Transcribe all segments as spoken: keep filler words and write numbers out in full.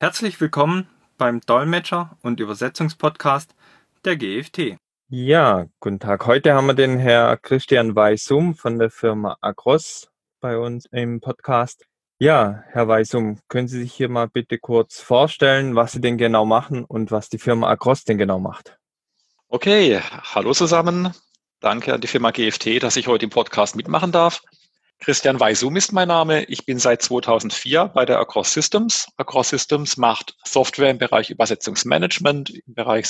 Herzlich willkommen beim Dolmetscher- und Übersetzungspodcast der G F T. Ja, guten Tag. Heute haben wir den Herr Christian Weisum von der Firma Acros bei uns im Podcast. Ja, Herr Weisum, können Sie sich hier mal bitte kurz vorstellen, was Sie denn genau machen und was die Firma Acros denn genau macht? Okay, hallo zusammen. Danke an die Firma G F T, dass ich heute im Podcast mitmachen darf. Christian Weisum ist mein Name. Ich bin seit zweitausendvier bei der Acros Systems. Acros Systems macht Software im Bereich Übersetzungsmanagement, im Bereich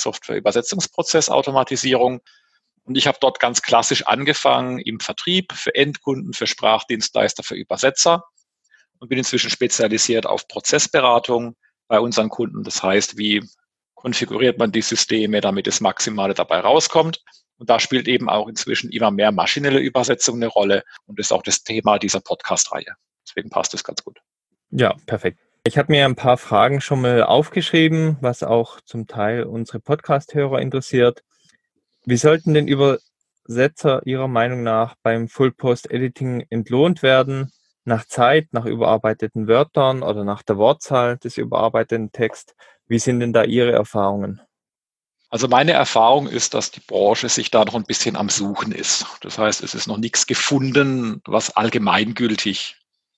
Software-Übersetzungsprozessautomatisierung. Und ich habe dort ganz klassisch angefangen im Vertrieb für Endkunden, für Sprachdienstleister, für Übersetzer und bin inzwischen spezialisiert auf Prozessberatung bei unseren Kunden. Das heißt, wie konfiguriert man die Systeme, damit das Maximale dabei rauskommt. Und da spielt eben auch inzwischen immer mehr maschinelle Übersetzung eine Rolle. Und das ist auch das Thema dieser Podcast-Reihe. Deswegen passt das ganz gut. Ja, perfekt. Ich habe mir ein paar Fragen schon mal aufgeschrieben, was auch zum Teil unsere Podcast-Hörer interessiert. Wie sollten denn Übersetzer Ihrer Meinung nach beim Full-Post-Editing entlohnt werden? Nach Zeit, nach überarbeiteten Wörtern oder nach der Wortzahl des überarbeiteten Texts? Wie sind denn da Ihre Erfahrungen? Also meine Erfahrung ist, dass die Branche sich da noch ein bisschen am Suchen ist. Das heißt, es ist noch nichts gefunden, was allgemeingültig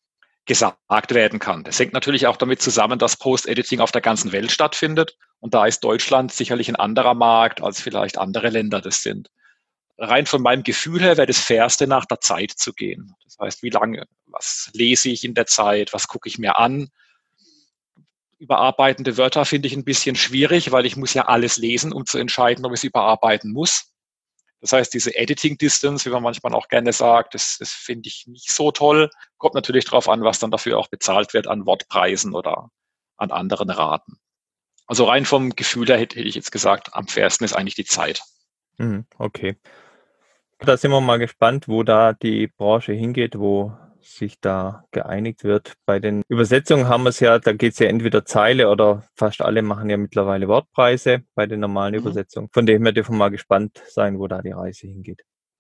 gesagt werden kann. Das hängt natürlich auch damit zusammen, dass Post-Editing auf der ganzen Welt stattfindet. Und da ist Deutschland sicherlich ein anderer Markt, als vielleicht andere Länder das sind. Rein von meinem Gefühl her wäre das Fairste, nach der Zeit zu gehen. Das heißt, wie lange, was lese ich in der Zeit, was gucke ich mir an? Überarbeitende Wörter finde ich ein bisschen schwierig, weil ich muss ja alles lesen, um zu entscheiden, ob ich es überarbeiten muss. Das heißt, diese Editing Distance, wie man manchmal auch gerne sagt, das, das finde ich nicht so toll. Kommt natürlich darauf an, was dann dafür auch bezahlt wird an Wortpreisen oder an anderen Raten. Also rein vom Gefühl her hätte ich jetzt gesagt, am fairsten ist eigentlich die Zeit. Mhm, okay. Da sind wir mal gespannt, wo da die Branche hingeht, wo sich da geeinigt wird. Bei den Übersetzungen haben wir es ja, da geht es ja entweder Zeile oder fast alle machen ja mittlerweile Wortpreise bei den normalen Mhm. Übersetzungen. Von dem her dürfen wir mal gespannt sein, wo da die Reise hingeht.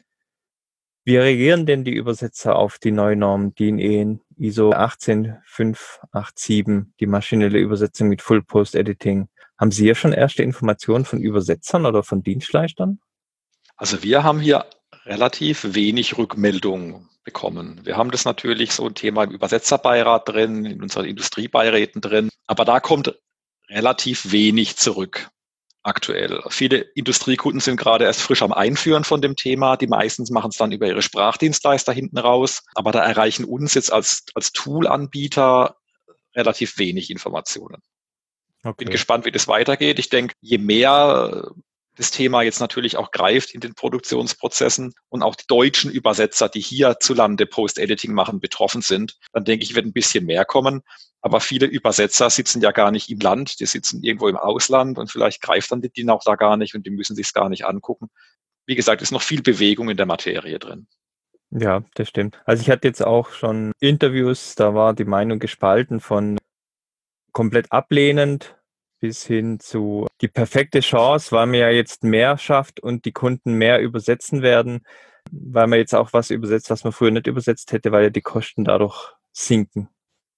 Wie reagieren denn die Übersetzer auf die neue Norm D I N E I S O achtzehn fünf acht sieben, die maschinelle Übersetzung mit Full Post Editing? Haben Sie ja schon erste Informationen von Übersetzern oder von Dienstleistern? Also wir haben hier relativ wenig Rückmeldungen bekommen. Wir haben das natürlich so ein Thema im Übersetzerbeirat drin, in unseren Industriebeiräten drin, aber da kommt relativ wenig zurück aktuell. Viele Industriekunden sind gerade erst frisch am Einführen von dem Thema. Die meistens machen es dann über ihre Sprachdienstleister hinten raus, aber da erreichen uns jetzt als, als Tool-Anbieter relativ wenig Informationen. Okay. Bin gespannt, wie das weitergeht. Ich denke, je mehr das Thema jetzt natürlich auch greift in den Produktionsprozessen und auch die deutschen Übersetzer, die hierzulande Post-Editing machen, betroffen sind, dann denke ich, wird ein bisschen mehr kommen. Aber viele Übersetzer sitzen ja gar nicht im Land, die sitzen irgendwo im Ausland und vielleicht greift dann die D I N auch da gar nicht und die müssen sich es gar nicht angucken. Wie gesagt, ist noch viel Bewegung in der Materie drin. Ja, das stimmt. Also ich hatte jetzt auch schon Interviews, da war die Meinung gespalten von komplett ablehnend bis hin zu die perfekte Chance, weil man ja jetzt mehr schafft und die Kunden mehr übersetzen werden, weil man jetzt auch was übersetzt, was man früher nicht übersetzt hätte, weil ja die Kosten dadurch sinken.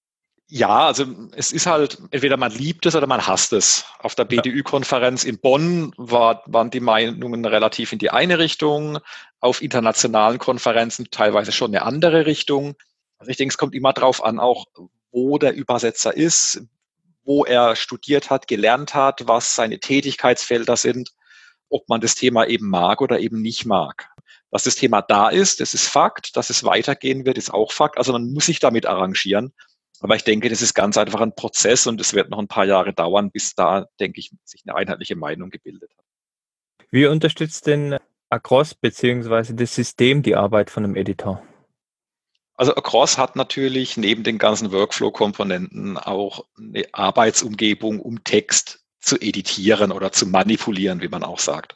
Ja, also es ist halt, entweder man liebt es oder man hasst es. Auf der B D Ü-Konferenz in Bonn war, waren die Meinungen relativ in die eine Richtung, auf internationalen Konferenzen teilweise schon eine andere Richtung. Also ich denke, es kommt immer darauf an, auch wo der Übersetzer ist, wo er studiert hat, gelernt hat, was seine Tätigkeitsfelder sind, ob man das Thema eben mag oder eben nicht mag. Dass das Thema da ist, das ist Fakt. Dass es weitergehen wird, ist auch Fakt. Also man muss sich damit arrangieren. Aber ich denke, das ist ganz einfach ein Prozess und es wird noch ein paar Jahre dauern, bis da, denke ich, sich eine einheitliche Meinung gebildet hat. Wie unterstützt denn Acros bzw. das System die Arbeit von einem Editor? Also Acros hat natürlich neben den ganzen Workflow-Komponenten auch eine Arbeitsumgebung, um Text zu editieren oder zu manipulieren, wie man auch sagt.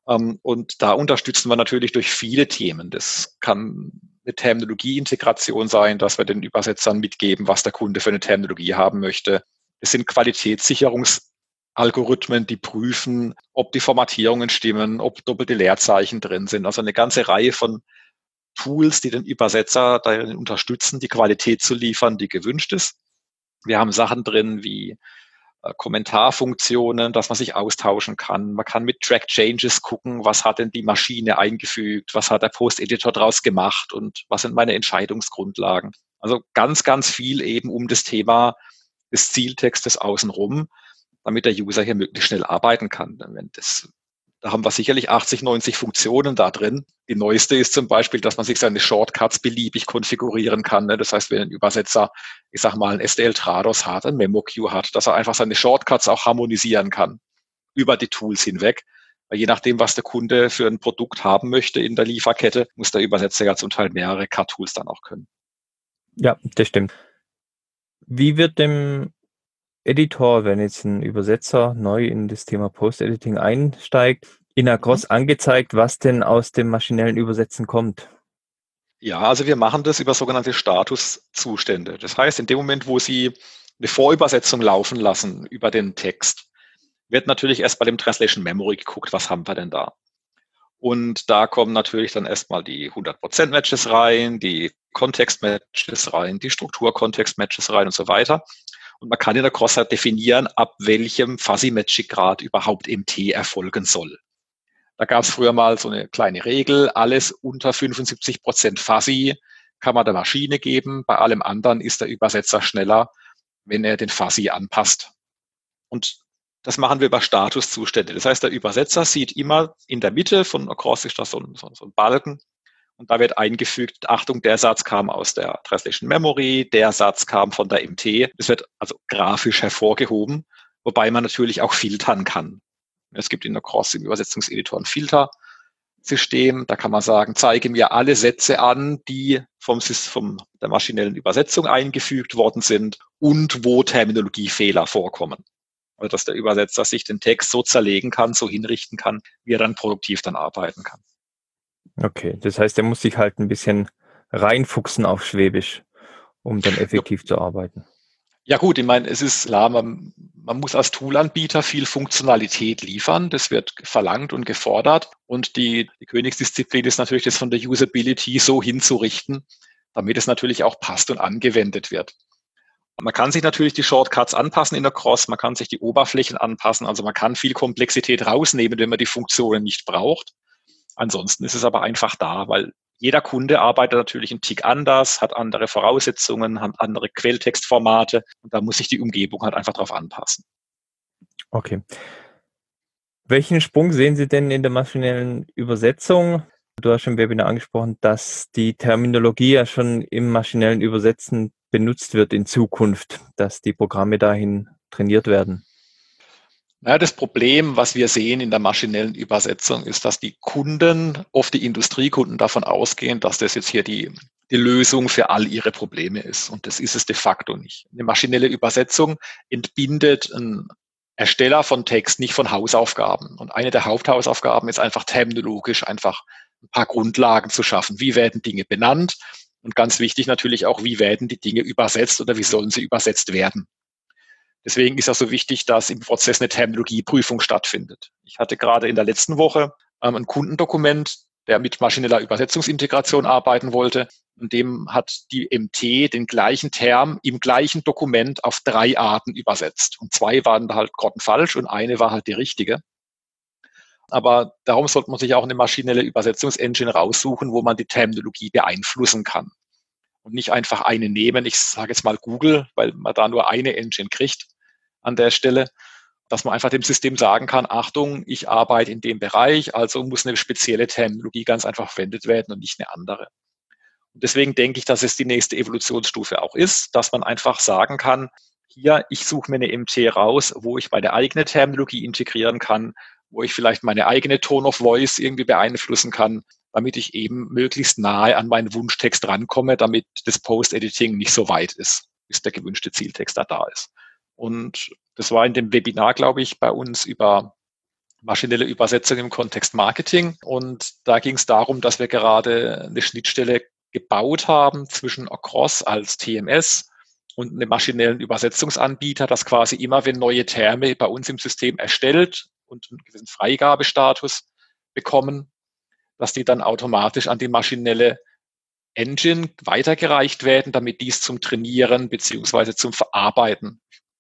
Und da unterstützen wir natürlich durch viele Themen. Das kann eine Terminologieintegration sein, dass wir den Übersetzern mitgeben, was der Kunde für eine Terminologie haben möchte. Es sind Qualitätssicherungsalgorithmen, die prüfen, ob die Formatierungen stimmen, ob doppelte Leerzeichen drin sind. Also eine ganze Reihe von Tools, die den Übersetzer darin unterstützen, die Qualität zu liefern, die gewünscht ist. Wir haben Sachen drin wie äh, Kommentarfunktionen, dass man sich austauschen kann. Man kann mit Track Changes gucken, was hat denn die Maschine eingefügt, was hat der Post-Editor draus gemacht und was sind meine Entscheidungsgrundlagen. Also ganz, ganz viel eben um das Thema des Zieltextes außenrum, damit der User hier möglichst schnell arbeiten kann. Wenn das, da haben wir sicherlich achtzig, neunzig Funktionen da drin. Die neueste ist zum Beispiel, dass man sich seine Shortcuts beliebig konfigurieren kann. Das heißt, wenn ein Übersetzer, ich sag mal, ein S T L Trados hat, ein Memo-Queue hat, dass er einfach seine Shortcuts auch harmonisieren kann über die Tools hinweg. Weil je nachdem, was der Kunde für ein Produkt haben möchte in der Lieferkette, muss der Übersetzer ja zum Teil mehrere Cut-Tools dann auch können. Ja, das stimmt. Wie wird dem Editor, wenn jetzt ein Übersetzer neu in das Thema Post-Editing einsteigt, in Across mhm. angezeigt, was denn aus dem maschinellen Übersetzen kommt? Ja, also wir machen das über sogenannte Statuszustände. Das heißt, in dem Moment, wo Sie eine Vorübersetzung laufen lassen über den Text, wird natürlich erst bei dem Translation Memory geguckt, was haben wir denn da? Und da kommen natürlich dann erstmal die hundert Prozent Matches rein, die Kontext-Matches rein, die Struktur-Kontext-Matches rein und so weiter. Und man kann in der Cross halt definieren, ab welchem Fuzzy-Matching-Grad überhaupt M T erfolgen soll. Da gab es früher mal so eine kleine Regel, alles unter fünfundsiebzig Prozent Fuzzy kann man der Maschine geben. Bei allem anderen ist der Übersetzer schneller, wenn er den Fuzzy anpasst. Und das machen wir über Statuszustände. Das heißt, der Übersetzer sieht immer in der Mitte von Across ist das so ein, so ein Balken. Und da wird eingefügt, Achtung, der Satz kam aus der Translation Memory, der Satz kam von der M T. Das wird also grafisch hervorgehoben, wobei man natürlich auch filtern kann. Es gibt in Across im Übersetzungseditor ein Filtersystem. Da kann man sagen, zeige mir alle Sätze an, die vom, vom der maschinellen Übersetzung eingefügt worden sind und wo Terminologiefehler vorkommen. Also dass der Übersetzer sich den Text so zerlegen kann, so hinrichten kann, wie er dann produktiv dann arbeiten kann. Okay, das heißt, er muss sich halt ein bisschen reinfuchsen auf Schwäbisch, um dann effektiv ja. zu arbeiten. Ja gut, ich meine, es ist klar, man, man muss als Toolanbieter viel Funktionalität liefern. Das wird verlangt und gefordert. Und die, die Königsdisziplin ist natürlich, das von der Usability so hinzurichten, damit es natürlich auch passt und angewendet wird. Man kann sich natürlich die Shortcuts anpassen in der Cross, man kann sich die Oberflächen anpassen, also man kann viel Komplexität rausnehmen, wenn man die Funktionen nicht braucht. Ansonsten ist es aber einfach da, weil jeder Kunde arbeitet natürlich einen Tick anders, hat andere Voraussetzungen, hat andere Quelltextformate und da muss sich die Umgebung halt einfach drauf anpassen. Okay. Welchen Sprung sehen Sie denn in der maschinellen Übersetzung? Du hast im Webinar angesprochen, dass die Terminologie ja schon im maschinellen Übersetzen benutzt wird in Zukunft, dass die Programme dahin trainiert werden. Ja, das Problem, was wir sehen in der maschinellen Übersetzung, ist, dass die Kunden, oft die Industriekunden, davon ausgehen, dass das jetzt hier die, die Lösung für all ihre Probleme ist. Und das ist es de facto nicht. Eine maschinelle Übersetzung entbindet einen Ersteller von Text nicht von Hausaufgaben. Und eine der Haupthausaufgaben ist einfach terminologisch einfach ein paar Grundlagen zu schaffen. Wie werden Dinge benannt? Und ganz wichtig natürlich auch, wie werden die Dinge übersetzt oder wie sollen sie übersetzt werden? Deswegen ist es so wichtig, dass im Prozess eine Terminologieprüfung stattfindet. Ich hatte gerade in der letzten Woche ähm, ein Kundendokument, der mit maschineller Übersetzungsintegration arbeiten wollte. Und dem hat die M T den gleichen Term im gleichen Dokument auf drei Arten übersetzt. Und zwei waren da halt grottenfalsch und eine war halt die richtige. Aber darum sollte man sich auch eine maschinelle Übersetzungsengine raussuchen, wo man die Terminologie beeinflussen kann. Und nicht einfach eine nehmen, ich sage jetzt mal Google, weil man da nur eine Engine kriegt an der Stelle, dass man einfach dem System sagen kann, Achtung, ich arbeite in dem Bereich, also muss eine spezielle Terminologie ganz einfach verwendet werden und nicht eine andere. Und deswegen denke ich, dass es die nächste Evolutionsstufe auch ist, dass man einfach sagen kann, hier, ich suche mir eine M T raus, wo ich meine eigene Terminologie integrieren kann, wo ich vielleicht meine eigene Tone of Voice irgendwie beeinflussen kann, damit ich eben möglichst nahe an meinen Wunschtext rankomme, damit das Post-Editing nicht so weit ist, bis der gewünschte Zieltext da da ist. Und das war in dem Webinar, glaube ich, bei uns über maschinelle Übersetzung im Kontext Marketing. Und da ging es darum, dass wir gerade eine Schnittstelle gebaut haben zwischen Across als T M S und einem maschinellen Übersetzungsanbieter, dass quasi immer, wenn neue Terme bei uns im System erstellt und einen gewissen Freigabestatus bekommen, dass die dann automatisch an die maschinelle Engine weitergereicht werden, damit dies zum Trainieren beziehungsweise zum Verarbeiten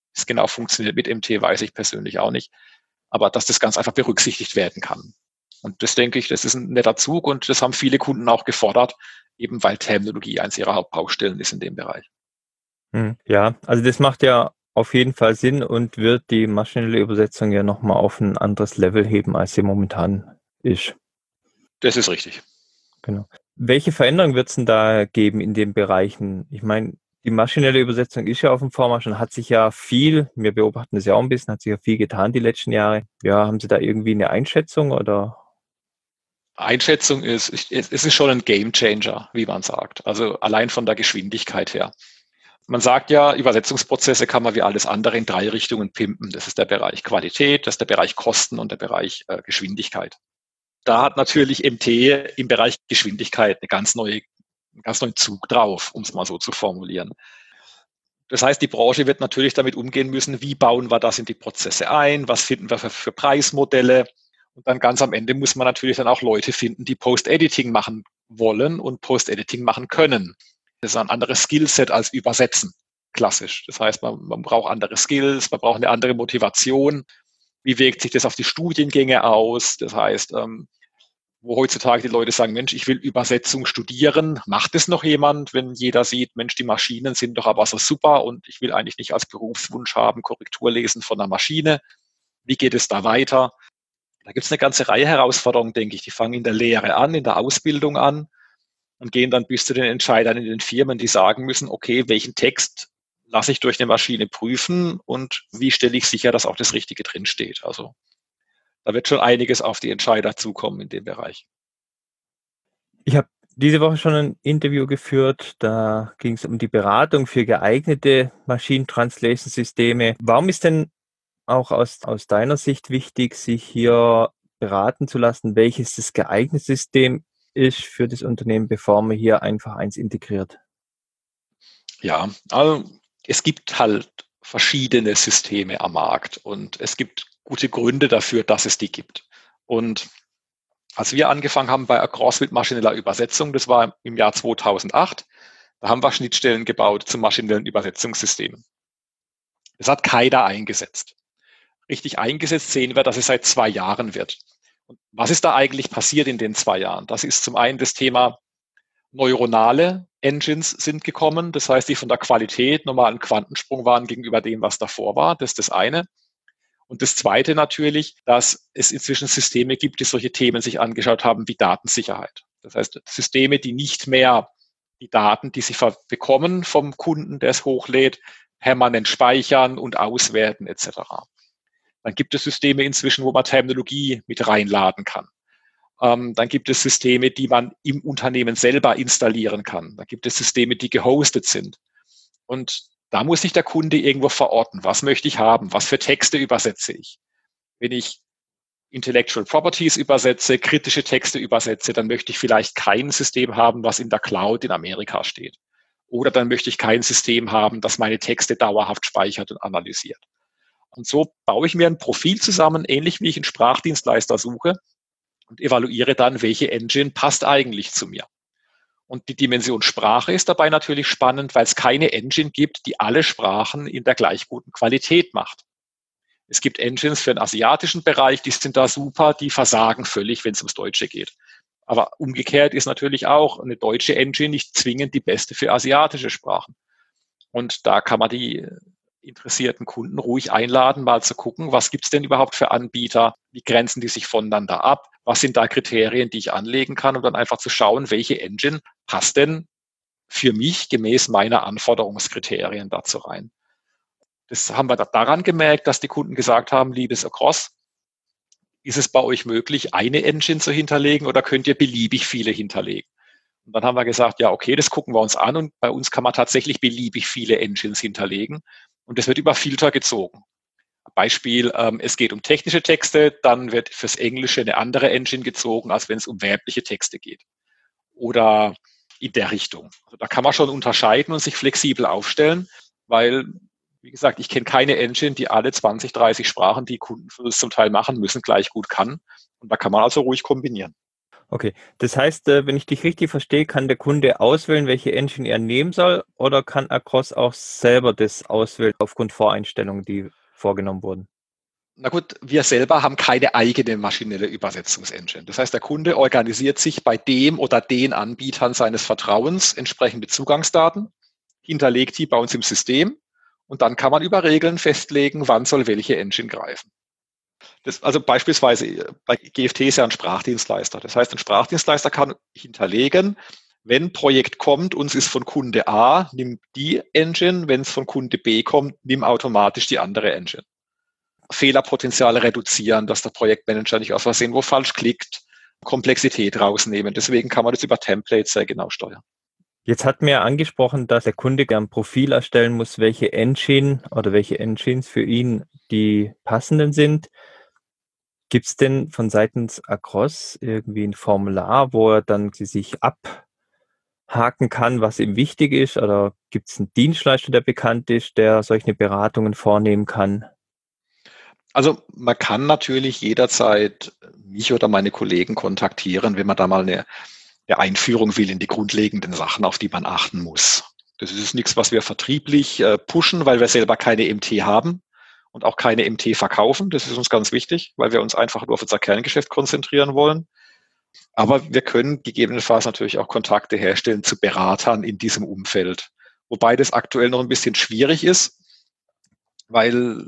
es genau funktioniert mit M T, weiß ich persönlich auch nicht. Aber dass das ganz einfach berücksichtigt werden kann. Und das denke ich, das ist ein netter Zug und das haben viele Kunden auch gefordert, eben weil Terminologie eines ihrer Hauptbaustellen ist in dem Bereich. Hm, Ja, also das macht ja auf jeden Fall Sinn und wird die maschinelle Übersetzung ja nochmal auf ein anderes Level heben, als sie momentan ist. Das ist richtig. Genau. Welche Veränderungen wird es denn da geben in den Bereichen? Ich meine, die maschinelle Übersetzung ist ja auf dem Vormarsch und hat sich ja viel, wir beobachten das ja auch ein bisschen, hat sich ja viel getan die letzten Jahre. Ja, haben Sie da irgendwie eine Einschätzung oder? Einschätzung ist, es ist schon ein Gamechanger, wie man sagt. Also allein von der Geschwindigkeit her. Man sagt ja, Übersetzungsprozesse kann man wie alles andere in drei Richtungen pimpen. Das ist der Bereich Qualität, das ist der Bereich Kosten und der Bereich äh, Geschwindigkeit. Da hat natürlich M T im Bereich Geschwindigkeit eine ganz neue, einen ganz neuen Zug drauf, um es mal so zu formulieren. Das heißt, die Branche wird natürlich damit umgehen müssen, wie bauen wir das in die Prozesse ein, was finden wir für, für Preismodelle. Und dann ganz am Ende muss man natürlich dann auch Leute finden, die Post-Editing machen wollen und Post-Editing machen können. Das ist ein anderes Skillset als Übersetzen, klassisch. Das heißt, man, man braucht andere Skills, man braucht eine andere Motivation. Wie wirkt sich das auf die Studiengänge aus? Das heißt, ähm, wo heutzutage die Leute sagen, Mensch, ich will Übersetzung studieren, macht es noch jemand, wenn jeder sieht, Mensch, die Maschinen sind doch aber so super und ich will eigentlich nicht als Berufswunsch haben, Korrektur lesen von einer Maschine. Wie geht es da weiter? Da gibt es eine ganze Reihe Herausforderungen, denke ich. Die fangen in der Lehre an, in der Ausbildung an und gehen dann bis zu den Entscheidern in den Firmen, die sagen müssen, okay, welchen Text lasse ich durch eine Maschine prüfen und wie stelle ich sicher, dass auch das Richtige drinsteht. Also da wird schon einiges auf die Entscheider zukommen in dem Bereich. Ich habe diese Woche schon ein Interview geführt, da ging es um die Beratung für geeignete Machine Translation Systeme. Warum ist denn auch aus, aus deiner Sicht wichtig, sich hier beraten zu lassen, welches das geeignete System ist für das Unternehmen, bevor man hier einfach eins integriert? Ja, also es gibt halt verschiedene Systeme am Markt und es gibt gute Gründe dafür, dass es die gibt. Und als wir angefangen haben bei Across mit maschineller Übersetzung, das war im Jahr zweitausendacht, da haben wir Schnittstellen gebaut zu maschinellen Übersetzungssystemen. Das hat keiner eingesetzt. Richtig eingesetzt sehen wir, dass es seit zwei Jahren wird. Und was ist da eigentlich passiert in den zwei Jahren? Das ist zum einen das Thema neuronale Engines sind gekommen. Das heißt, die von der Qualität nochmal ein Quantensprung waren gegenüber dem, was davor war. Das ist das eine. Und das zweite natürlich, dass es inzwischen Systeme gibt, die solche Themen sich angeschaut haben wie Datensicherheit. Das heißt, Systeme, die nicht mehr die Daten, die sie bekommen vom Kunden, der es hochlädt, permanent speichern und auswerten et cetera. Dann gibt es Systeme inzwischen, wo man Terminologie mit reinladen kann. Ähm, dann gibt es Systeme, die man im Unternehmen selber installieren kann. Dann gibt es Systeme, die gehostet sind. Und da muss sich der Kunde irgendwo verorten. Was möchte ich haben? Was für Texte übersetze ich? Wenn ich Intellectual Properties übersetze, kritische Texte übersetze, dann möchte ich vielleicht kein System haben, was in der Cloud in Amerika steht. Oder dann möchte ich kein System haben, das meine Texte dauerhaft speichert und analysiert. Und so baue ich mir ein Profil zusammen, ähnlich wie ich einen Sprachdienstleister suche und evaluiere dann, welche Engine passt eigentlich zu mir. Und die Dimension Sprache ist dabei natürlich spannend, weil es keine Engine gibt, die alle Sprachen in der gleich guten Qualität macht. Es gibt Engines für den asiatischen Bereich, die sind da super, die versagen völlig, wenn es ums Deutsche geht. Aber umgekehrt ist natürlich auch eine deutsche Engine nicht zwingend die beste für asiatische Sprachen. Und da kann man die interessierten Kunden ruhig einladen, mal zu gucken, was gibt es denn überhaupt für Anbieter, wie grenzen die sich voneinander ab, was sind da Kriterien, die ich anlegen kann, um dann einfach zu schauen, welche Engine passt denn für mich gemäß meiner Anforderungskriterien dazu rein. Das haben wir daran gemerkt, dass die Kunden gesagt haben, liebes Across, ist es bei euch möglich, eine Engine zu hinterlegen oder könnt ihr beliebig viele hinterlegen? Und dann haben wir gesagt, ja, okay, das gucken wir uns an und bei uns kann man tatsächlich beliebig viele Engines hinterlegen und das wird über Filter gezogen. Beispiel, ähm, es geht um technische Texte, dann wird fürs Englische eine andere Engine gezogen, als wenn es um werbliche Texte geht. Oder in der Richtung. Also da kann man schon unterscheiden und sich flexibel aufstellen, weil, wie gesagt, ich kenne keine Engine, die alle zwanzig, dreißig Sprachen, die Kunden für das zum Teil machen müssen, gleich gut kann. Und da kann man also ruhig kombinieren. Okay, das heißt, äh, wenn ich dich richtig verstehe, kann der Kunde auswählen, welche Engine er nehmen soll, oder kann Across auch selber das auswählen aufgrund Voreinstellungen, die vorgenommen wurden? Na gut, wir selber haben keine eigene maschinelle Übersetzungsengine. Das heißt, der Kunde organisiert sich bei dem oder den Anbietern seines Vertrauens entsprechende Zugangsdaten, hinterlegt die bei uns im System und dann kann man über Regeln festlegen, wann soll welche Engine greifen. Das, also beispielsweise bei G F T ist ja ein Sprachdienstleister. Das heißt, ein Sprachdienstleister kann hinterlegen, wenn Projekt kommt, uns ist von Kunde A, nimm die Engine, wenn es von Kunde B kommt, nimm automatisch die andere Engine. Fehlerpotenziale reduzieren, dass der Projektmanager nicht aus Versehen wo falsch klickt, Komplexität rausnehmen. Deswegen kann man das über Templates sehr genau steuern. Jetzt hat mir angesprochen, dass der Kunde ein Profil erstellen muss, welche Engine oder welche Engines für ihn die passenden sind. Gibt es denn von seitens Across irgendwie ein Formular, wo er dann sich abhaken kann, was ihm wichtig ist? Oder gibt es einen Dienstleister, der bekannt ist, der solche Beratungen vornehmen kann? Also man kann natürlich jederzeit mich oder meine Kollegen kontaktieren, wenn man da mal eine, eine Einführung will in die grundlegenden Sachen, auf die man achten muss. Das ist nichts, was wir vertrieblich äh, pushen, weil wir selber keine M T haben und auch keine M T verkaufen. Das ist uns ganz wichtig, weil wir uns einfach nur auf unser Kerngeschäft konzentrieren wollen. Aber wir können gegebenenfalls natürlich auch Kontakte herstellen zu Beratern in diesem Umfeld. Wobei das aktuell noch ein bisschen schwierig ist, weil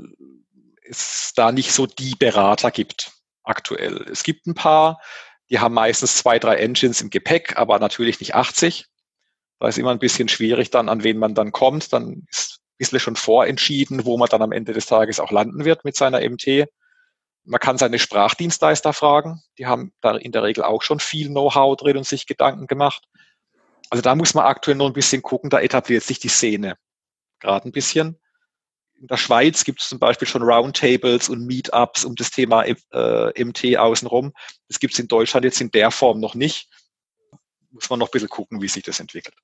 es da nicht so die Berater gibt aktuell. Es gibt ein paar, die haben meistens zwei, drei Engines im Gepäck, aber natürlich nicht achtzig. Da ist immer ein bisschen schwierig dann, an wen man dann kommt. Dann ist ein bisschen schon vorentschieden, wo man dann am Ende des Tages auch landen wird mit seiner M T. Man kann seine Sprachdienstleister fragen. Die haben da in der Regel auch schon viel Know-how drin und sich Gedanken gemacht. Also da muss man aktuell noch ein bisschen gucken. Da etabliert sich die Szene gerade ein bisschen. In der Schweiz gibt es zum Beispiel schon Roundtables und Meetups um das Thema äh, M T außenrum. Das gibt es in Deutschland jetzt in der Form noch nicht. Muss man noch ein bisschen gucken, wie sich das entwickelt.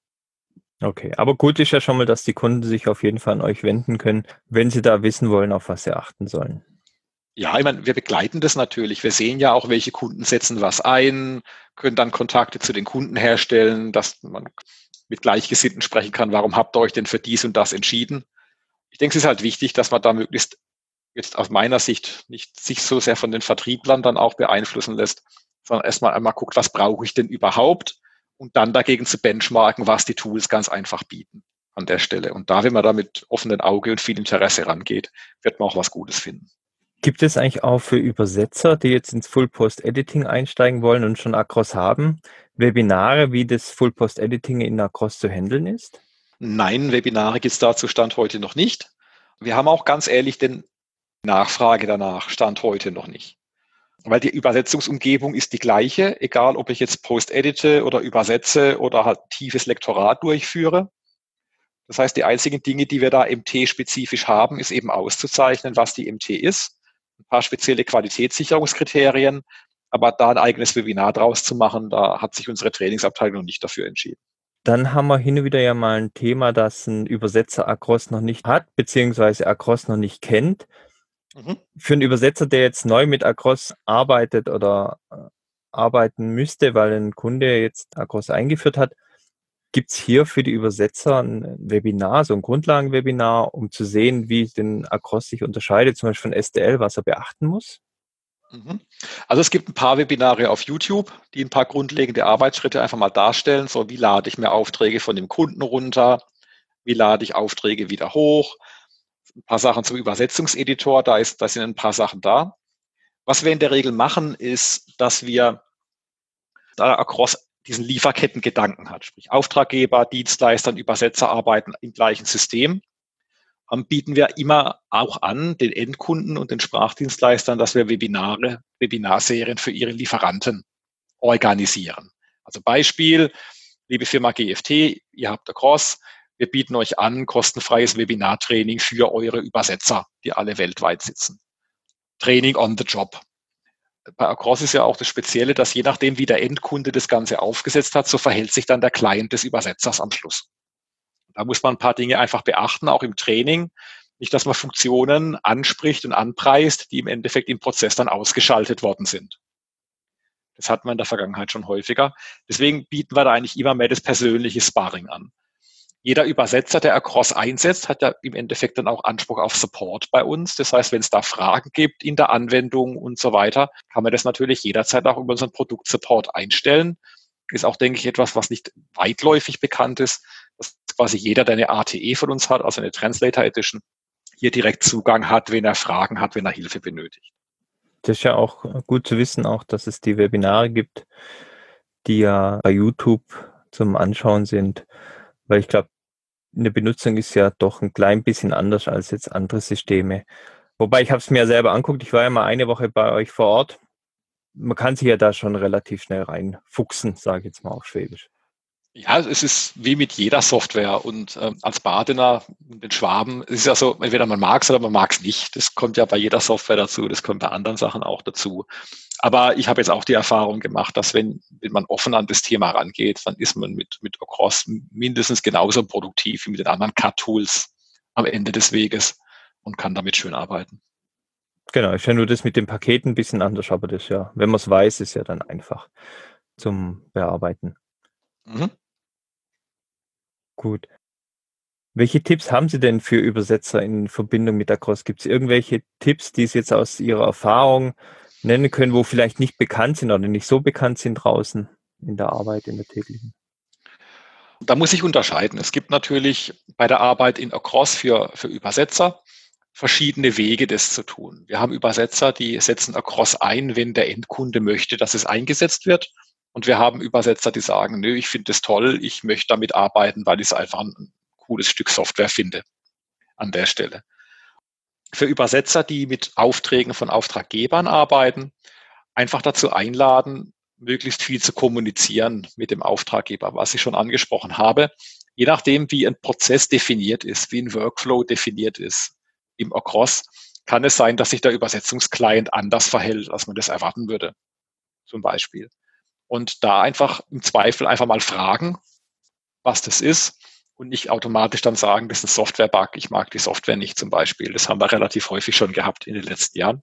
Okay, aber gut ist ja schon mal, dass die Kunden sich auf jeden Fall an euch wenden können, wenn sie da wissen wollen, auf was sie achten sollen. Ja, ich meine, wir begleiten das natürlich. Wir sehen ja auch, welche Kunden setzen was ein, können dann Kontakte zu den Kunden herstellen, dass man mit Gleichgesinnten sprechen kann. Warum habt ihr euch denn für dies und das entschieden? Ich denke, es ist halt wichtig, dass man da möglichst jetzt aus meiner Sicht nicht sich so sehr von den Vertrieblern dann auch beeinflussen lässt, sondern erstmal einmal guckt, was brauche ich denn überhaupt und dann dagegen zu benchmarken, was die Tools ganz einfach bieten an der Stelle. Und da, wenn man da mit offenem Auge und viel Interesse rangeht, wird man auch was Gutes finden. Gibt es eigentlich auch für Übersetzer, die jetzt ins Full-Post-Editing einsteigen wollen und schon Across haben, Webinare, wie das Full-Post-Editing in Across zu handeln ist? Nein, Webinare gibt es dazu Stand heute noch nicht. Wir haben auch ganz ehrlich den Nachfrage danach Stand heute noch nicht. Weil die Übersetzungsumgebung ist die gleiche, egal ob ich jetzt Post-edite oder übersetze oder halt tiefes Lektorat durchführe. Das heißt, die einzigen Dinge, die wir da M T-spezifisch haben, ist eben auszuzeichnen, was die M T ist. Ein paar spezielle Qualitätssicherungskriterien, aber da ein eigenes Webinar draus zu machen, da hat sich unsere Trainingsabteilung noch nicht dafür entschieden. Dann haben wir hin und wieder ja mal ein Thema, das ein Übersetzer Across noch nicht hat, beziehungsweise Across noch nicht kennt. Mhm. Für einen Übersetzer, der jetzt neu mit Across arbeitet oder äh, arbeiten müsste, weil ein Kunde jetzt Across eingeführt hat, gibt es hier für die Übersetzer ein Webinar, so ein Grundlagenwebinar, um zu sehen, wie den Across sich unterscheidet, zum Beispiel von S D L, was er beachten muss? Also es gibt ein paar Webinare auf YouTube, die ein paar grundlegende Arbeitsschritte einfach mal darstellen. So, wie lade ich mir Aufträge von dem Kunden runter? Wie lade ich Aufträge wieder hoch? Ein paar Sachen zum Übersetzungseditor, da, ist, da sind ein paar Sachen da. Was wir in der Regel machen, ist, dass wir da Across diesen Lieferkettengedanken hat, sprich Auftraggeber, Dienstleister und Übersetzer arbeiten im gleichen System. Bieten wir immer auch an, den Endkunden und den Sprachdienstleistern, dass wir Webinare, Webinarserien für ihre Lieferanten organisieren. Also Beispiel, liebe Firma G F T, ihr habt Across, wir bieten euch an, kostenfreies Webinartraining für eure Übersetzer, die alle weltweit sitzen. Training on the job. Bei Across ist ja auch das Spezielle, dass je nachdem, wie der Endkunde das Ganze aufgesetzt hat, so verhält sich dann der Client des Übersetzers am Schluss. Da muss man ein paar Dinge einfach beachten, auch im Training. Nicht, dass man Funktionen anspricht und anpreist, die im Endeffekt im Prozess dann ausgeschaltet worden sind. Das hatten wir in der Vergangenheit schon häufiger. Deswegen bieten wir da eigentlich immer mehr das persönliche Sparring an. Jeder Übersetzer, der Across einsetzt, hat ja im Endeffekt dann auch Anspruch auf Support bei uns. Das heißt, wenn es da Fragen gibt in der Anwendung und so weiter, kann man das natürlich jederzeit auch über unseren Produktsupport einstellen. Ist auch, denke ich, etwas, was nicht weitläufig bekannt ist, dass quasi jeder, der eine A T E von uns hat, also eine Translator Edition, hier direkt Zugang hat, wenn er Fragen hat, wenn er Hilfe benötigt. Das ist ja auch gut zu wissen, auch dass es die Webinare gibt, die ja bei YouTube zum Anschauen sind, weil ich glaube, eine Benutzung ist ja doch ein klein bisschen anders als jetzt andere Systeme. Wobei ich habe es mir ja selber angeguckt, ich war ja mal eine Woche bei euch vor Ort. Man kann sich ja da schon relativ schnell reinfuchsen, sage ich jetzt mal auf Schwäbisch. Ja, es ist wie mit jeder Software und ähm, als Badener, den Schwaben, es ist ja so, entweder man mag es oder man mag es nicht. Das kommt ja bei jeder Software dazu, das kommt bei anderen Sachen auch dazu. Aber ich habe jetzt auch die Erfahrung gemacht, dass wenn, wenn man offen an das Thema rangeht, dann ist man mit, mit Across mindestens genauso produktiv wie mit den anderen C A D-Tools am Ende des Weges und kann damit schön arbeiten. Genau, ist ja nur das mit den Paketen ein bisschen anders, aber das ja, wenn man es weiß, ist ja dann einfach zum Bearbeiten. Mhm. Gut. Welche Tipps haben Sie denn für Übersetzer in Verbindung mit Across? Gibt es irgendwelche Tipps, die Sie jetzt aus Ihrer Erfahrung nennen können, wo vielleicht nicht bekannt sind oder nicht so bekannt sind draußen in der Arbeit, in der täglichen? Da muss ich unterscheiden. Es gibt natürlich bei der Arbeit in Across für, für Übersetzer verschiedene Wege, das zu tun. Wir haben Übersetzer, die setzen Across ein, wenn der Endkunde möchte, dass es eingesetzt wird. Und wir haben Übersetzer, die sagen, nö, ich finde es toll, ich möchte damit arbeiten, weil ich es einfach ein cooles Stück Software finde an der Stelle. Für Übersetzer, die mit Aufträgen von Auftraggebern arbeiten, einfach dazu einladen, möglichst viel zu kommunizieren mit dem Auftraggeber, was ich schon angesprochen habe. Je nachdem, wie ein Prozess definiert ist, wie ein Workflow definiert ist im Across, kann es sein, dass sich der Übersetzungsclient anders verhält, als man das erwarten würde, zum Beispiel. Und da einfach im Zweifel einfach mal fragen, was das ist und nicht automatisch dann sagen, das ist ein Software-Bug, ich mag die Software nicht zum Beispiel. Das haben wir relativ häufig schon gehabt in den letzten Jahren.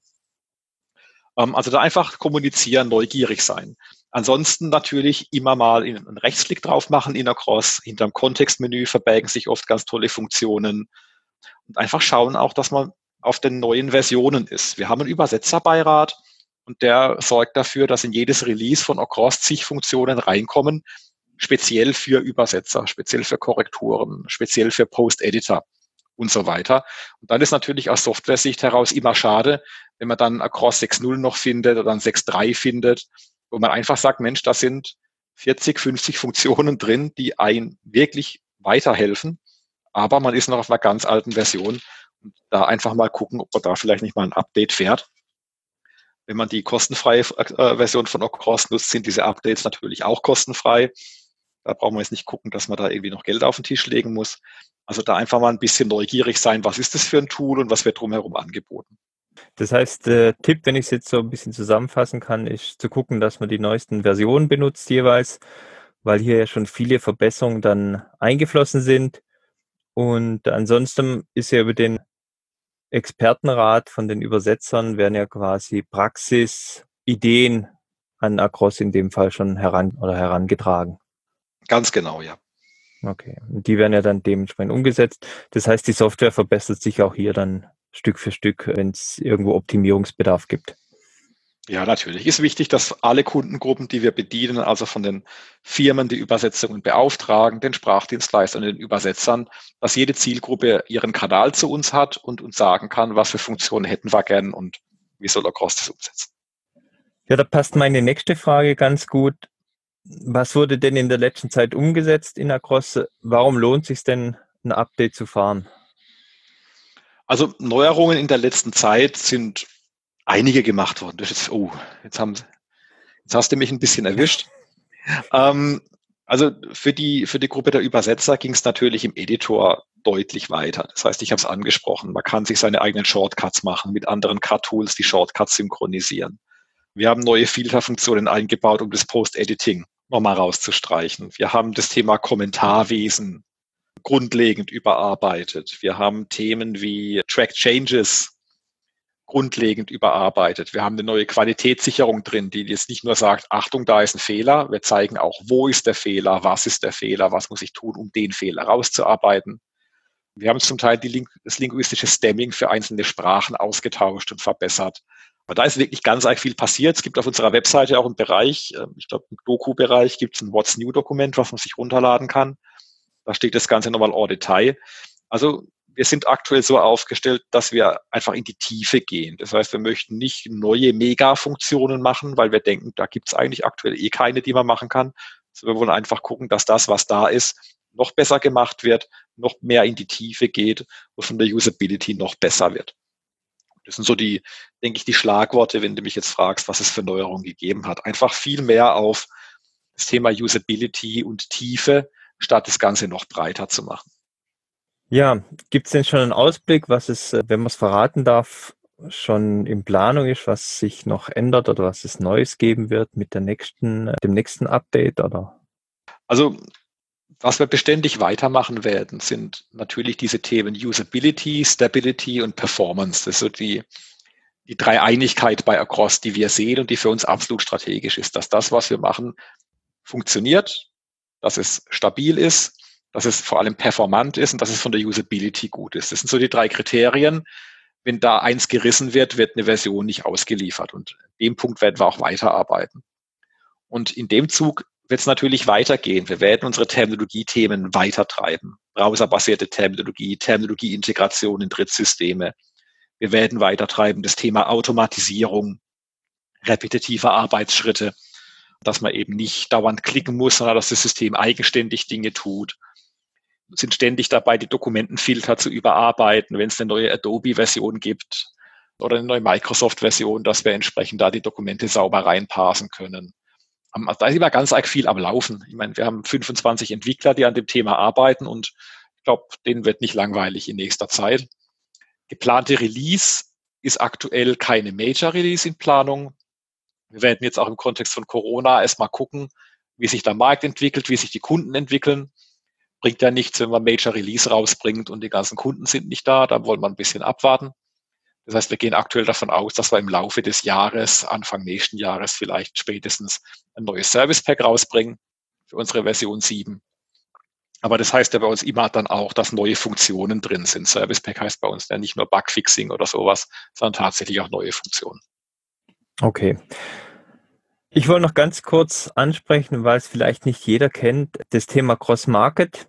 Also da einfach kommunizieren, neugierig sein. Ansonsten natürlich immer mal einen Rechtsklick drauf machen in Across. Hinterm Kontextmenü verbergen sich oft ganz tolle Funktionen. Und einfach schauen auch, dass man auf den neuen Versionen ist. Wir haben einen Übersetzerbeirat und der sorgt dafür, dass in jedes Release von Across zig Funktionen reinkommen, speziell für Übersetzer, speziell für Korrekturen, speziell für Post-Editor und so weiter. Und dann ist natürlich aus Software-Sicht heraus immer schade, wenn man dann Across sechs Punkt null noch findet oder dann sechs Punkt drei findet, wo man einfach sagt, Mensch, da sind vierzig, fünfzig Funktionen drin, die einem wirklich weiterhelfen, aber man ist noch auf einer ganz alten Version. Und da einfach mal gucken, ob man da vielleicht nicht mal ein Update fährt. Wenn man die kostenfreie äh, Version von Across nutzt, sind diese Updates natürlich auch kostenfrei. Da brauchen wir jetzt nicht gucken, dass man da irgendwie noch Geld auf den Tisch legen muss. Also da einfach mal ein bisschen neugierig sein, was ist das für ein Tool und was wird drumherum angeboten. Das heißt, der Tipp, wenn ich es jetzt so ein bisschen zusammenfassen kann, ist zu gucken, dass man die neuesten Versionen benutzt jeweils, weil hier ja schon viele Verbesserungen dann eingeflossen sind. Und ansonsten ist ja über den Expertenrat von den Übersetzern werden ja quasi Praxisideen an Across in dem Fall schon heran oder herangetragen. Ganz genau, ja. Okay, und die werden ja dann dementsprechend umgesetzt. Das heißt, die Software verbessert sich auch hier dann Stück für Stück, wenn es irgendwo Optimierungsbedarf gibt. Ja, natürlich. Ist wichtig, dass alle Kundengruppen, die wir bedienen, also von den Firmen, die Übersetzungen beauftragen, den Sprachdienstleistern und den Übersetzern, dass jede Zielgruppe ihren Kanal zu uns hat und uns sagen kann, was für Funktionen hätten wir gern und wie soll Across das umsetzen. Ja, da passt meine nächste Frage ganz gut. Was wurde denn in der letzten Zeit umgesetzt in Across? Warum lohnt es sich denn, ein Update zu fahren? Also Neuerungen in der letzten Zeit sind einige gemacht worden. Das ist, oh, jetzt, haben, jetzt hast du mich ein bisschen erwischt. ähm, also für die, für die Gruppe der Übersetzer ging es natürlich im Editor deutlich weiter. Das heißt, ich habe es angesprochen, man kann sich seine eigenen Shortcuts machen, mit anderen C A D-Tools die Shortcuts synchronisieren. Wir haben neue Filterfunktionen eingebaut, um das Post-Editing nochmal rauszustreichen. Wir haben das Thema Kommentarwesen grundlegend überarbeitet. Wir haben Themen wie Track Changes grundlegend überarbeitet. Wir haben eine neue Qualitätssicherung drin, die jetzt nicht nur sagt, Achtung, da ist ein Fehler. Wir zeigen auch, wo ist der Fehler, was ist der Fehler, was muss ich tun, um den Fehler rauszuarbeiten. Wir haben zum Teil die, das linguistische Stemming für einzelne Sprachen ausgetauscht und verbessert. Aber da ist wirklich ganz arg viel passiert. Es gibt auf unserer Webseite auch einen Bereich, ich glaube im Doku-Bereich gibt es ein What's New-Dokument, was man sich runterladen kann. Da steht das Ganze nochmal en Detail. Also wir sind aktuell so aufgestellt, dass wir einfach in die Tiefe gehen. Das heißt, wir möchten nicht neue Mega-Funktionen machen, weil wir denken, da gibt es eigentlich aktuell eh keine, die man machen kann. Also wir wollen einfach gucken, dass das, was da ist, noch besser gemacht wird, noch mehr in die Tiefe geht und von der Usability noch besser wird. Das sind so die, denke ich, die Schlagworte, wenn du mich jetzt fragst, was es für Neuerungen gegeben hat. Einfach viel mehr auf das Thema Usability und Tiefe, statt das Ganze noch breiter zu machen. Ja, gibt es denn schon einen Ausblick, was es, wenn man es verraten darf, schon in Planung ist, was sich noch ändert oder was es Neues geben wird mit der nächsten, dem nächsten Update, oder? Also was wir beständig weitermachen werden, sind natürlich diese Themen Usability, Stability und Performance. Das ist so die, die Dreieinigkeit bei Across, die wir sehen und die für uns absolut strategisch ist, dass das, was wir machen, funktioniert, dass es stabil ist, dass es vor allem performant ist und dass es von der Usability gut ist. Das sind so die drei Kriterien. Wenn da eins gerissen wird, wird eine Version nicht ausgeliefert. Und an dem Punkt werden wir auch weiterarbeiten. Und in dem Zug wird es natürlich weitergehen. Wir werden unsere Terminologie-Themen weitertreiben. Browserbasierte Terminologie, Terminologie-Integration in Drittsysteme. Wir werden weitertreiben das Thema Automatisierung, repetitive Arbeitsschritte, dass man eben nicht dauernd klicken muss, sondern dass das System eigenständig Dinge tut. Wir sind ständig dabei, die Dokumentenfilter zu überarbeiten, wenn es eine neue Adobe-Version gibt oder eine neue Microsoft-Version, dass wir entsprechend da die Dokumente sauber reinparsen können. Da ist immer ganz arg viel am Laufen. Ich meine, wir haben fünfundzwanzig Entwickler, die an dem Thema arbeiten und ich glaube, denen wird nicht langweilig in nächster Zeit. Geplante Release ist aktuell keine Major Release in Planung. Wir werden jetzt auch im Kontext von Corona erstmal gucken, wie sich der Markt entwickelt, wie sich die Kunden entwickeln. Bringt ja nichts, wenn man Major Release rausbringt und die ganzen Kunden sind nicht da. Da wollen wir ein bisschen abwarten. Das heißt, wir gehen aktuell davon aus, dass wir im Laufe des Jahres, Anfang nächsten Jahres vielleicht spätestens ein neues Service Pack rausbringen für unsere Version sieben. Aber das heißt ja bei uns immer dann auch, dass neue Funktionen drin sind. Service Pack heißt bei uns ja nicht nur Bugfixing oder sowas, sondern tatsächlich auch neue Funktionen. Okay. Ich wollte noch ganz kurz ansprechen, weil es vielleicht nicht jeder kennt, das Thema Cross-Market.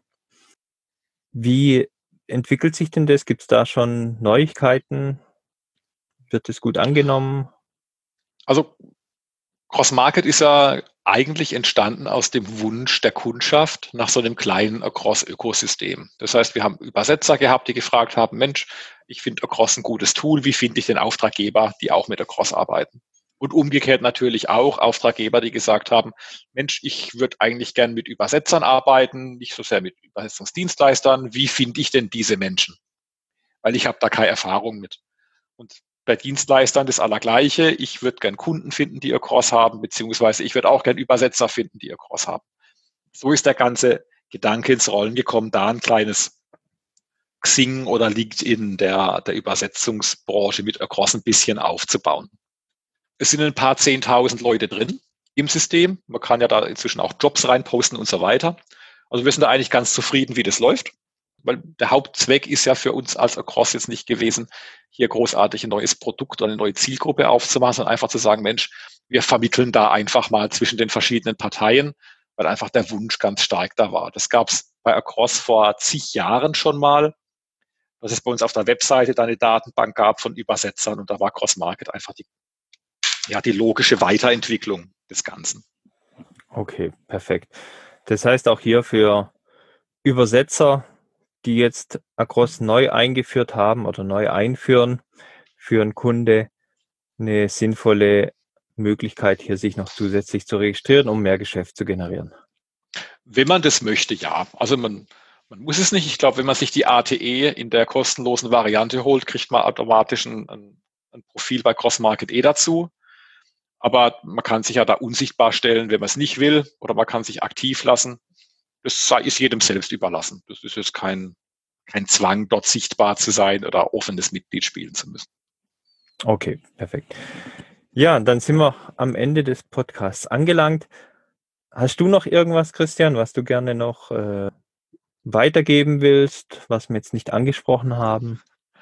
Wie entwickelt sich denn das? Gibt es da schon Neuigkeiten? Wird es gut angenommen? Also Cross-Market ist ja eigentlich entstanden aus dem Wunsch der Kundschaft nach so einem kleinen Across-Ökosystem. Das heißt, wir haben Übersetzer gehabt, die gefragt haben, Mensch, ich finde Across ein gutes Tool, wie finde ich den Auftraggeber, die auch mit Across arbeiten? Und umgekehrt natürlich auch Auftraggeber, die gesagt haben, Mensch, ich würde eigentlich gern mit Übersetzern arbeiten, nicht so sehr mit Übersetzungsdienstleistern. Wie finde ich denn diese Menschen? Weil ich habe da keine Erfahrung mit. Und bei Dienstleistern das Allergleiche. Ich würde gern Kunden finden, die Across haben, beziehungsweise ich würde auch gern Übersetzer finden, die Across haben. So ist der ganze Gedanke ins Rollen gekommen, da ein kleines Xing oder LinkedIn der, der Übersetzungsbranche mit Across ein bisschen aufzubauen. Es sind ein paar zehntausend Leute drin im System. Man kann ja da inzwischen auch Jobs reinposten und so weiter. Also wir sind da eigentlich ganz zufrieden, wie das läuft. Weil der Hauptzweck ist ja für uns als Across jetzt nicht gewesen, hier großartig ein neues Produkt oder eine neue Zielgruppe aufzumachen, sondern einfach zu sagen, Mensch, wir vermitteln da einfach mal zwischen den verschiedenen Parteien, weil einfach der Wunsch ganz stark da war. Das gab es bei Across vor zig Jahren schon mal, dass es bei uns auf der Webseite da eine Datenbank gab von Übersetzern und da war Cross-Market einfach die, ja, die logische Weiterentwicklung des Ganzen. Okay, perfekt. Das heißt auch hier für Übersetzer, die jetzt Across neu eingeführt haben oder neu einführen, für einen Kunde eine sinnvolle Möglichkeit, hier sich noch zusätzlich zu registrieren, um mehr Geschäft zu generieren. Wenn man das möchte, ja. Also man, man muss es nicht. Ich glaube, wenn man sich die A T E in der kostenlosen Variante holt, kriegt man automatisch ein, ein, ein Profil bei Cross-Market eh dazu. Aber man kann sich ja da unsichtbar stellen, wenn man es nicht will, oder man kann sich aktiv lassen. Das ist jedem selbst überlassen. Das ist jetzt kein, kein Zwang, dort sichtbar zu sein oder offenes Mitglied spielen zu müssen. Okay, perfekt. Ja, dann sind wir am Ende des Podcasts angelangt. Hast du noch irgendwas, Christian, was du gerne noch äh, weitergeben willst, was wir jetzt nicht angesprochen haben?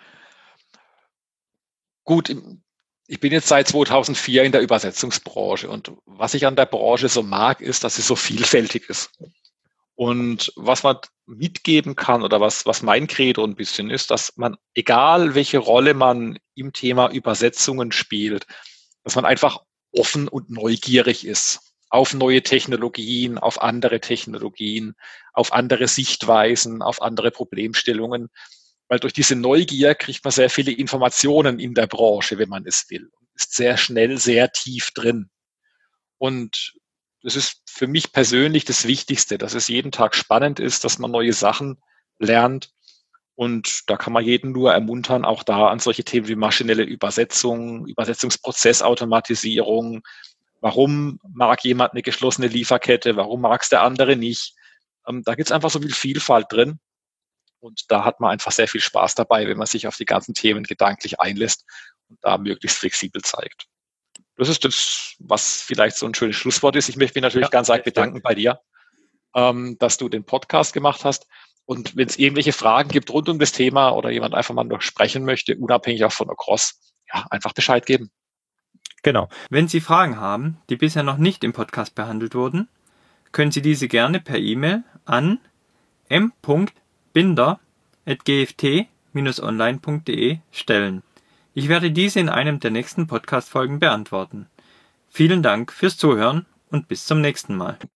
Gut, ich bin jetzt seit zweitausendvier in der Übersetzungsbranche und was ich an der Branche so mag, ist, dass sie so vielfältig ist. Und was man mitgeben kann oder was, was mein Credo ein bisschen ist, dass man, egal welche Rolle man im Thema Übersetzungen spielt, dass man einfach offen und neugierig ist auf neue Technologien, auf andere Technologien, auf andere Sichtweisen, auf andere Problemstellungen. Weil durch diese Neugier kriegt man sehr viele Informationen in der Branche, wenn man es will. Ist sehr schnell, sehr tief drin. Und das ist für mich persönlich das Wichtigste, dass es jeden Tag spannend ist, dass man neue Sachen lernt. Und da kann man jeden nur ermuntern, auch da an solche Themen wie maschinelle Übersetzung, Übersetzungsprozessautomatisierung. Warum mag jemand eine geschlossene Lieferkette? Warum mag es der andere nicht? Ähm, da gibt es einfach so viel Vielfalt drin. Und da hat man einfach sehr viel Spaß dabei, wenn man sich auf die ganzen Themen gedanklich einlässt und da möglichst flexibel zeigt. Das ist das, was vielleicht so ein schönes Schlusswort ist. Ich möchte mich natürlich Ja, ganz arg sehr bedanken bei dir, ähm, dass du den Podcast gemacht hast. Und wenn es irgendwelche Fragen gibt rund um das Thema oder jemand einfach mal noch sprechen möchte, unabhängig auch von Across, ja, einfach Bescheid geben. Genau. Wenn Sie Fragen haben, die bisher noch nicht im Podcast behandelt wurden, können Sie diese gerne per E-Mail an m punkt binder at g f t dash online punkt d e stellen. Ich werde diese in einem der nächsten Podcast-Folgen beantworten. Vielen Dank fürs Zuhören und bis zum nächsten Mal.